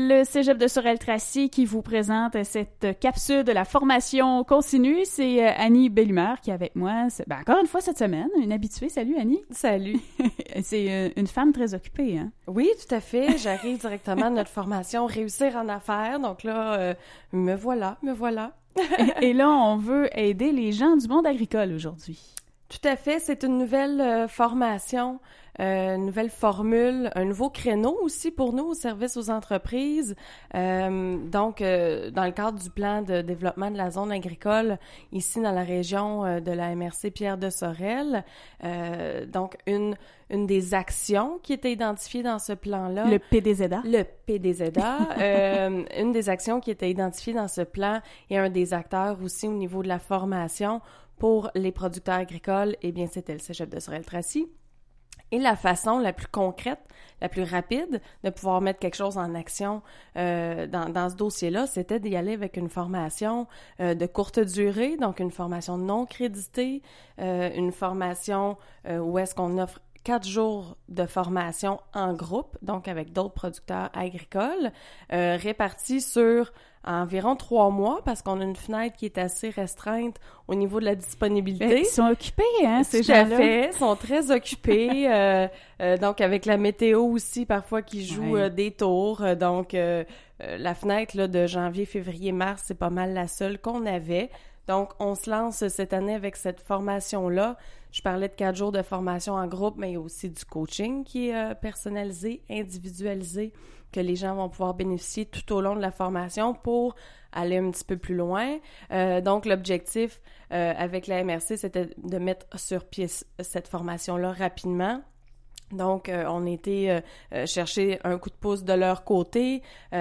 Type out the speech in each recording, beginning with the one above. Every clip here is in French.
le Cégep de Sorel-Tracy qui vous présente cette capsule de la formation continue. C'est Annie Bellumeur qui est avec moi. Encore une fois cette semaine, une habituée. Salut Annie. Salut. C'est une femme très occupée, hein? Oui, tout à fait. J'arrive directement de notre formation Réussir en affaires. Donc là, me voilà. Et là, on veut aider les gens du monde agricole aujourd'hui. Tout à fait. C'est une nouvelle formation, une nouvelle formule, un nouveau créneau aussi pour nous au service aux entreprises. Donc, dans le cadre du plan de développement de la zone agricole, ici dans la région de la MRC Pierre de Sorel, donc une des actions qui était identifiée dans ce plan-là. Le PDZA. Le PDZA. Une des actions qui était identifiée dans ce plan et un des acteurs aussi au niveau de la formation pour les producteurs agricoles, eh bien, c'était le Cégep de Sorel-Tracy. Et la façon la plus concrète, la plus rapide de pouvoir mettre quelque chose en action dans ce dossier-là, c'était d'y aller avec une formation de courte durée, donc une formation non créditée, une formation où est-ce qu'on offre 4 jours de formation en groupe, donc avec d'autres producteurs agricoles, répartis sur environ 3 mois, parce qu'on a une fenêtre qui est assez restreinte au niveau de la disponibilité. Ils sont occupés, hein, ces gens-là? Tout à fait, sont très occupés, donc avec la météo aussi, parfois, qui joue des tours, donc la fenêtre là, de janvier, février, mars, c'est pas mal la seule qu'on avait. Donc, on se lance cette année avec cette formation-là. Je parlais de 4 jours de formation en groupe, mais il y a aussi du coaching qui est personnalisé, individualisé, que les gens vont pouvoir bénéficier tout au long de la formation pour aller un petit peu plus loin. Donc, l'objectif avec la MRC, c'était de mettre sur pied cette formation-là rapidement. Donc, on était chercher un coup de pouce de leur côté.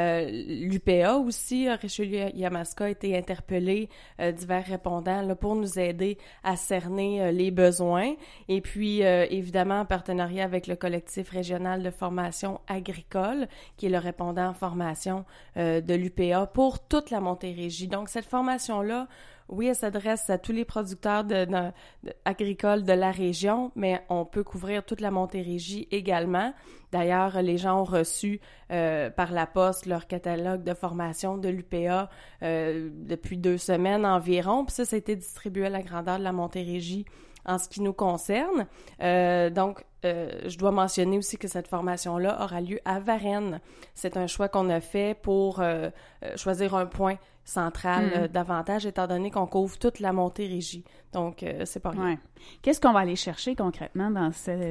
L'UPA aussi, Richelieu-Yamaska, a été interpellé, divers répondants, là, pour nous aider à cerner les besoins. Et puis, évidemment, en partenariat avec le collectif régional de formation agricole, qui est le répondant en formation de l'UPA pour toute la Montérégie. Donc, cette formation-là, oui, elle s'adresse à tous les producteurs agricoles de la région, mais on peut couvrir toute la Montérégie également. D'ailleurs, les gens ont reçu par la poste leur catalogue de formation de l'UPA depuis 2 semaines environ. Puis ça a été distribué à la grandeur de la Montérégie en ce qui nous concerne. Donc, je dois mentionner aussi que cette formation-là aura lieu à Varennes. C'est un choix qu'on a fait pour choisir un point central davantage, étant donné qu'on couvre toute la Montérégie. Donc, c'est pas rien. Ouais. Qu'est-ce qu'on va aller chercher concrètement dans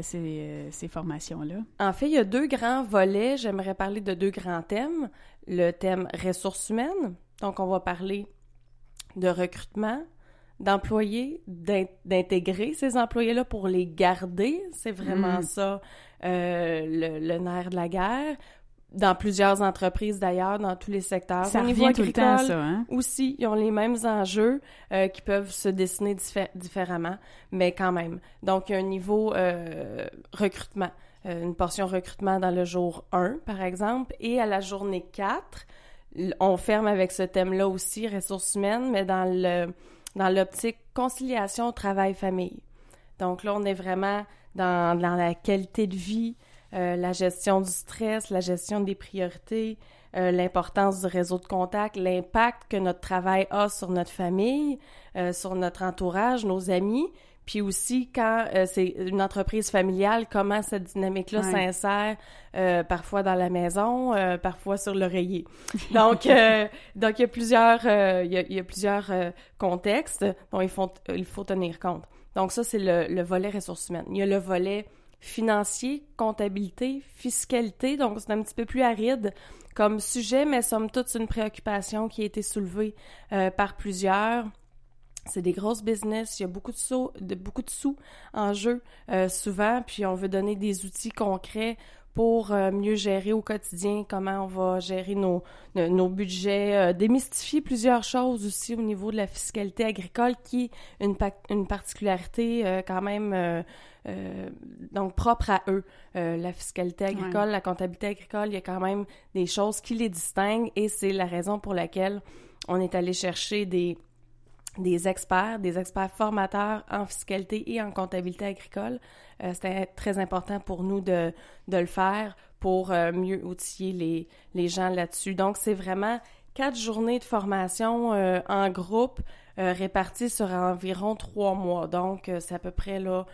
ces formations-là? En fait, il y a 2 grands volets. J'aimerais parler de 2 grands thèmes. Le thème ressources humaines. Donc, on va parler de recrutement, d'employés, d'intégrer ces employés-là pour les garder. C'est vraiment ça, le nerf de la guerre. Dans plusieurs entreprises, d'ailleurs, dans tous les secteurs. Ça au niveau revient tout le temps, agricole, ça, hein? Aussi, ils ont les mêmes enjeux qui peuvent se dessiner différemment, mais quand même. Donc, il y a un niveau recrutement, une portion recrutement dans le jour 1, par exemple, et à la journée 4, on ferme avec ce thème-là aussi, ressources humaines, mais dans l'optique conciliation travail-famille. Donc là, on est vraiment dans la qualité de vie, la gestion du stress, la gestion des priorités, l'importance du réseau de contact, l'impact que notre travail a sur notre famille, sur notre entourage, nos amis, puis aussi quand c'est une entreprise familiale, comment cette dynamique-là s'insère parfois dans la maison, parfois sur l'oreiller. Donc il y a plusieurs contextes dont il faut tenir compte. Donc ça, c'est le volet ressources humaines. Il y a le volet financier, comptabilité, fiscalité, donc c'est un petit peu plus aride comme sujet, mais somme toute, c'est une préoccupation qui a été soulevée par plusieurs. C'est des grosses business, il y a beaucoup de sous en jeu souvent, puis on veut donner des outils concrets pour mieux gérer au quotidien comment on va gérer nos budgets, démystifier plusieurs choses aussi au niveau de la fiscalité agricole qui est une particularité quand même donc propre à eux. La fiscalité agricole, la comptabilité agricole, il y a quand même des choses qui les distinguent et c'est la raison pour laquelle on est allé chercher des experts formateurs en fiscalité et en comptabilité agricole. C'était très important pour nous de le faire pour mieux outiller les gens là-dessus. Donc, c'est vraiment 4 journées de formation en groupe réparties sur environ 3 mois. Donc, c'est à peu près là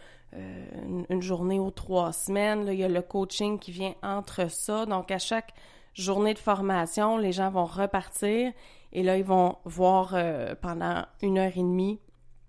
une journée ou 3 semaines. Là, il y a le coaching qui vient entre ça. Donc, à chaque journée de formation, les gens vont repartir et là, ils vont voir pendant 1h30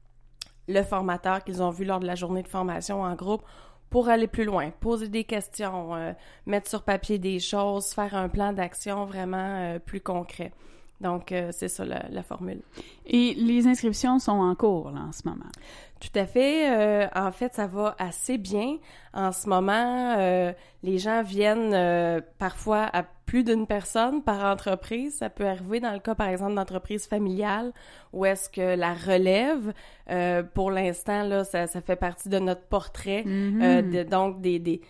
le formateur qu'ils ont vu lors de la journée de formation en groupe pour aller plus loin, poser des questions, mettre sur papier des choses, faire un plan d'action vraiment plus concret. Donc, c'est ça la formule. Et les inscriptions sont en cours, là, en ce moment? Tout à fait. En fait, ça va assez bien. En ce moment, les gens viennent parfois à plus d'une personne par entreprise. Ça peut arriver dans le cas, par exemple, d'entreprise familiale où est-ce que la relève, pour l'instant, là, ça fait partie de notre portrait. Donc,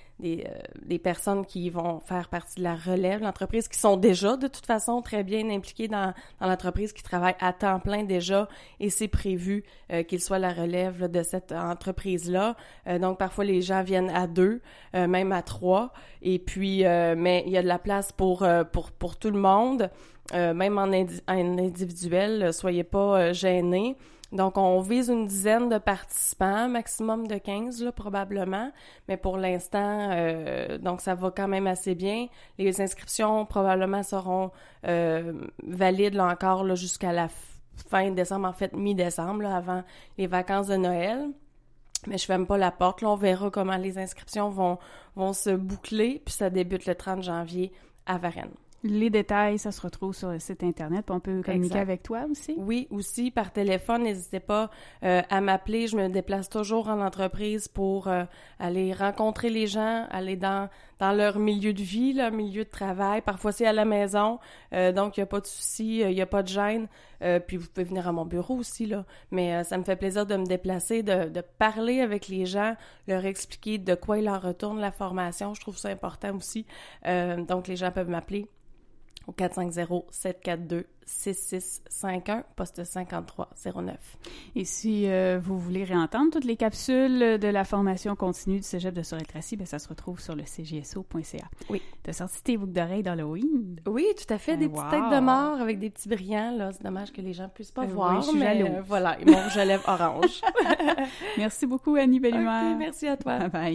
des personnes qui vont faire partie de la relève, l'entreprise, qui sont déjà, de toute façon, très bien impliquées dans l'entreprise, qui travaillent à temps plein déjà, et c'est prévu qu'ils soient la relève là, de cette entreprise-là. Donc, parfois, les gens viennent à 2, même à 3, et puis, mais il y a de la place pour tout le monde, même en individuel, soyez pas gênés. Donc, on vise une dizaine de participants, maximum de 15, là, probablement. Mais pour l'instant, donc ça va quand même assez bien. Les inscriptions, probablement, seront valides, là, encore, là, jusqu'à la fin décembre, en fait, mi-décembre, là, avant les vacances de Noël. Mais je ferme pas la porte. Là, on verra comment les inscriptions vont se boucler. Puis ça débute le 30 janvier à Varennes. Les détails, ça se retrouve sur le site Internet. Puis on peut communiquer avec toi aussi? Oui, aussi par téléphone. N'hésitez pas à m'appeler. Je me déplace toujours en entreprise pour aller rencontrer les gens, aller dans leur milieu de vie, leur milieu de travail. Parfois, c'est à la maison. Donc, il n'y a pas de souci, il n'y a pas de gêne. Puis, vous pouvez venir à mon bureau aussi, là. Mais ça me fait plaisir de me déplacer, de parler avec les gens, leur expliquer de quoi il en retourne la formation. Je trouve ça important aussi. Donc, les gens peuvent m'appeler au 450-742-6651, poste 5309. Et si vous voulez réentendre toutes les capsules de la formation continue du Cégep de Sorel-Tracy, bien, ça se retrouve sur le cjso.ca. Oui. T'as sorti tes boucles d'oreilles d'Halloween? Oui, tout à fait. Des petites têtes de mort avec des petits brillants, là. C'est dommage que les gens ne puissent pas voir, oui, je suis mais jalouse. voilà, mon rouge à lèvres orange. Merci beaucoup, Annie Bellemare. OK, merci à toi. Bye bye.